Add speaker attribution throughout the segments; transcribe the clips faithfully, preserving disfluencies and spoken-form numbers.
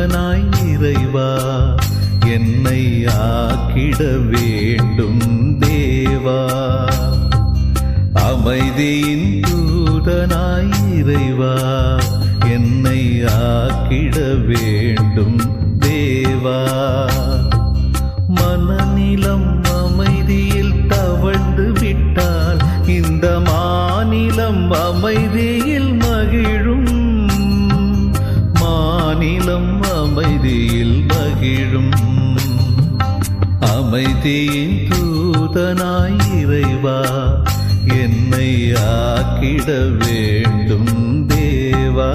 Speaker 1: தூதனாய் இறைவா என்னை ஆக்கிட வேண்டும் தேவா. அமைதியின் தூதனாய் இறைவா என்னை ஆக்கிட வேண்டும் தேவா. மனநிலம் அமைதியில் தவழ்ந்து விட்டால் இந்த மாநிலம் அமைதியில் மகிழும். மாநிலம் அமைதியில் மகிழும். அமைதியின் தூதனாய் இறைவா என்னை ஆக்கிட வேண்டும் தேவா.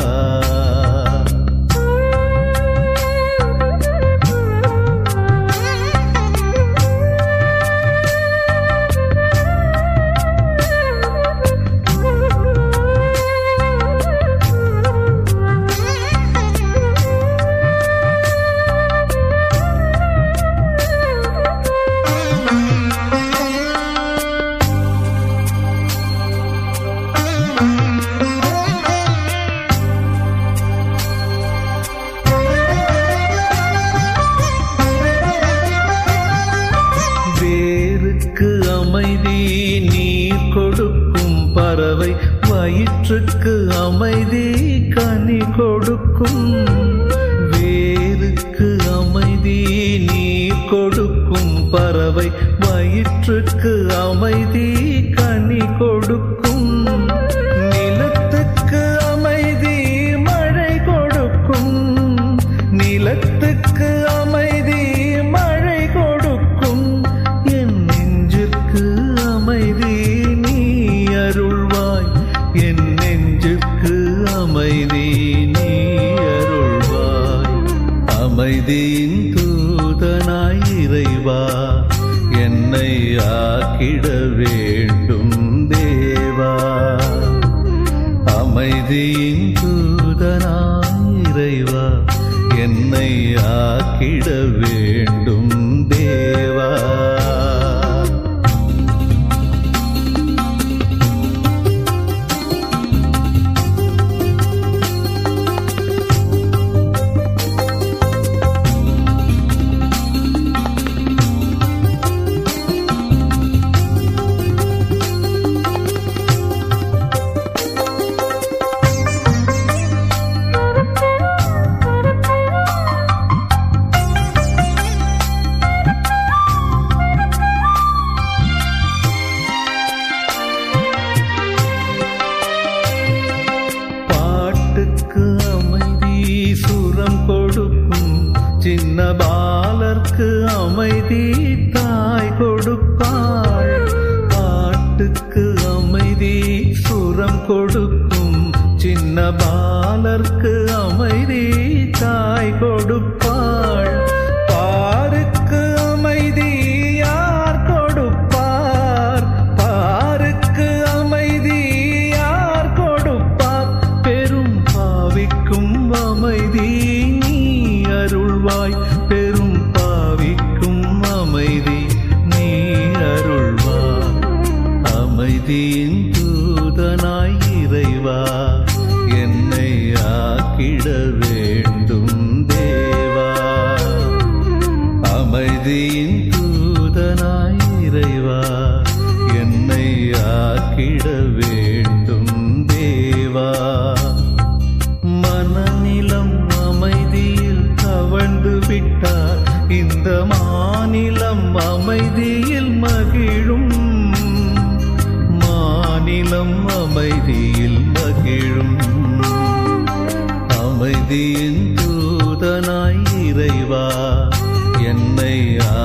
Speaker 1: அமைதி நீர் கொடுக்கும் பறவை வயிற்றுக்கு அமைதி கனி கொடுக்கும். வேருக்கு அமைதி நீர் கொடுக்கும் பறவை வயிற்றுக்கு அமைதி கனி கொடுக்கும். நிலத்துக்கு அமைதி மழை கொடுக்கும். நிலத்துக்கு அமைதி மழை கொடுக்கும். என் நெஞ்சுக்கு அமைதி நீ அருள்வாய். என் நெஞ்சுக்கு அமைதி நீ அருள்வாய். அமைதியின் தூதனாய் இறைவா என்னை ஆக்கிட வேண்டும் தேவா. அமைதியின் தூதனாய் இறைவா என்னை ஆக்கிட வேண்டும் தேவா. சுரம் கொடுக்கும் சின்ன பாலர்க்கு அமைதி தாய் கொடுப்பாள். பாட்டுக்கு அமைதி சுரம் கொடுக்கும் சின்ன பாலர்க்கு அமைதி தாய் கொடுப்பாள். பாருக்கு அமைதி யார் கொடுப்பார்? பாருக்கு அமைதி யார் கொடுப்பார்? பெரும் பாவிக்கும் அமைதி நீ அருள்வாய். பெரும் பாவிக்கும் அமைதி நீ அருள்வாய். அமைதியின் தூதனாய் இறைவா என்னை ஆக்கிட வேண்டும் தேவா. அமைதியின் தூதனாய் இறைவா என்னை ஆக்கிட வேண்டும் தேவா. மனநிலம் அமைதியில் தவழ்ந்து விட்டார் இந்த மாநிலம் அமைதியில் மகிழும். மாநிலம் அமைதியில் மகிழும். அமைதியின் தூதனாய் இறைவா என்னை